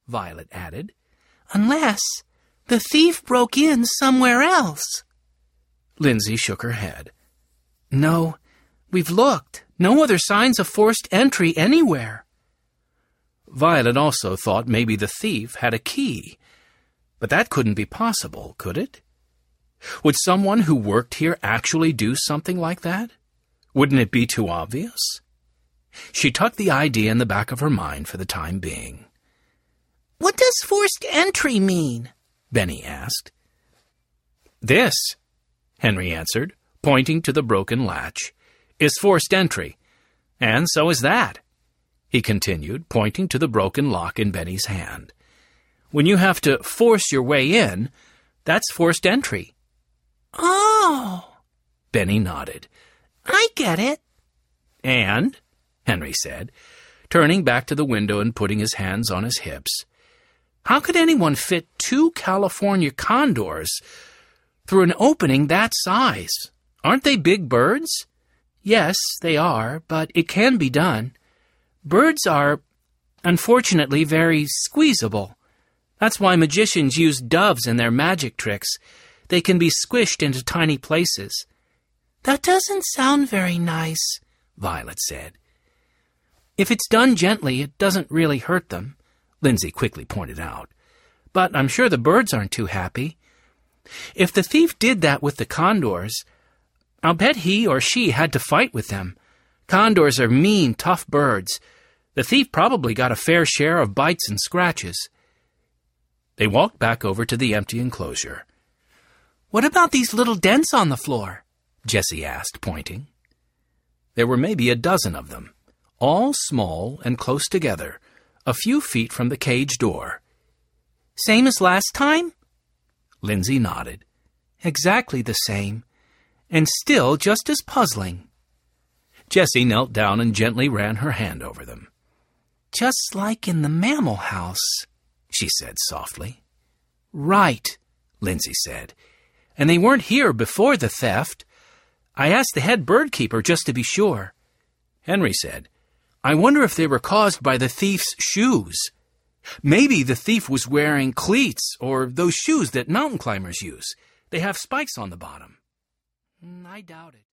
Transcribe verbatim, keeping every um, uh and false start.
Violet added. Unless the thief broke in somewhere else. Lindsay shook her head. No, we've looked. No other signs of forced entry anywhere. Violet also thought maybe the thief had a key. But that couldn't be possible, could it? Would someone who worked here actually do something like that? Wouldn't it be too obvious? She tucked the idea in the back of her mind for the time being. What does forced entry mean? Benny asked. This, Henry answered, pointing to the broken latch, is forced entry. And so is that, he continued, pointing to the broken lock in Benny's hand. When you have to force your way in, that's forced entry. Oh, Benny nodded. I get it. And, Henry said, turning back to the window and putting his hands on his hips, how could anyone fit two California condors through an opening that size? Aren't they big birds? Yes, they are, but it can be done. Birds are, unfortunately, very squeezable. That's why magicians use doves in their magic tricks. They can be squished into tiny places. That doesn't sound very nice, Violet said. If it's done gently, it doesn't really hurt them, Lindsay quickly pointed out. But I'm sure the birds aren't too happy. If the thief did that with the condors, I'll bet he or she had to fight with them. Condors are mean, tough birds. The thief probably got a fair share of bites and scratches. They walked back over to the empty enclosure. What about these little dents on the floor? Jessie asked, pointing. There were maybe a dozen of them, all small and close together, a few feet from the cage door. Same as last time? Lindsay nodded. Exactly the same, and still just as puzzling. Jessie knelt down and gently ran her hand over them. Just like in the mammal house, she said softly. Right, Lindsay said. And they weren't here before the theft. I asked the head bird keeper just to be sure. Henry said, I wonder if they were caused by the thief's shoes. Maybe the thief was wearing cleats or those shoes that mountain climbers use. They have spikes on the bottom. I doubt it.